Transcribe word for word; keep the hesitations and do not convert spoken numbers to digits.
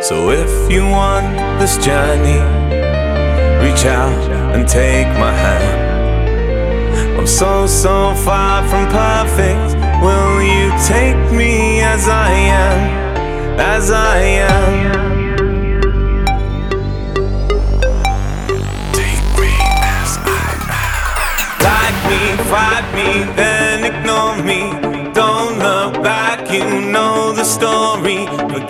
So if you want this journey, reach out and take my hand. I'm so, so far from perfect. Will you take me as I am, as I am? Take me as I am. Like me, fight me, then ignore me. Don't look back, you know the story.